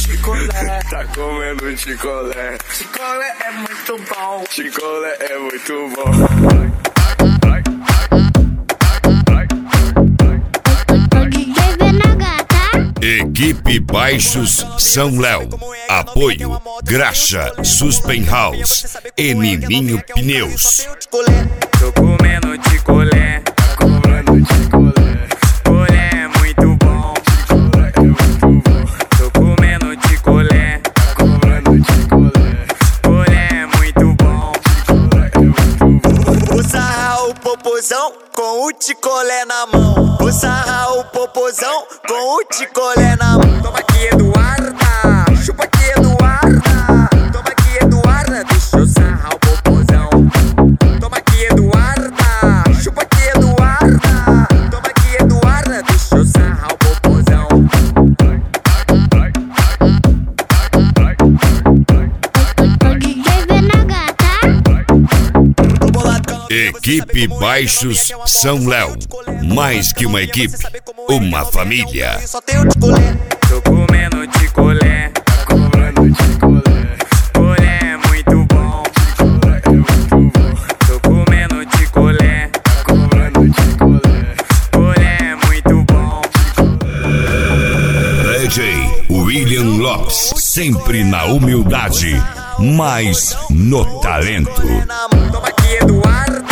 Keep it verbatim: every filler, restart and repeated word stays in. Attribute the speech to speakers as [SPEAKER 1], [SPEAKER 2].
[SPEAKER 1] Chicolé,
[SPEAKER 2] Tá comendo chicolé.
[SPEAKER 1] chicolé é muito bom.
[SPEAKER 2] Chicolé é muito bom.
[SPEAKER 3] Equipe Baixos São Léo. Apoio Graxa Suspenhouse e Nininho Pneus.
[SPEAKER 4] Tô comendo chicolé,
[SPEAKER 2] Tá comendo chicolé.
[SPEAKER 4] chicolé é muito bom.
[SPEAKER 2] Chicolé é muito bom.
[SPEAKER 4] Tô comendo chicolé,
[SPEAKER 2] Tá comendo chicolé.
[SPEAKER 4] chicolé é muito bom.
[SPEAKER 2] Chicolé é muito bom.
[SPEAKER 5] Vou sarrar o popozão com o ticolé na mão. Vou sarrar o popozão com o ticolé na mão.
[SPEAKER 4] Toma aqui, Eduarda, chupa aqui, Eduarda. Toma aqui, Eduarda, deixa eu sarrar o popozão. Toma aqui, Eduarda, chupa aqui, Eduarda. Toma aqui, Eduarda, deixa eu sarrar o popozão.
[SPEAKER 3] Equipe Baixos São Léo. Mais que uma equipe, uma família.
[SPEAKER 5] Só tem o ticolé.
[SPEAKER 4] Tô comendo chicolé,
[SPEAKER 2] Tá comendo chicolé.
[SPEAKER 4] chicolé é muito bom.
[SPEAKER 2] Chicolé é muito bom.
[SPEAKER 4] Tô comendo chicolé,
[SPEAKER 2] Tá comendo chicolé.
[SPEAKER 4] chicolé é muito bom.
[SPEAKER 3] D J William Lopes. Sempre na humildade, mas no talento.
[SPEAKER 4] Toma aqui, Eduarda.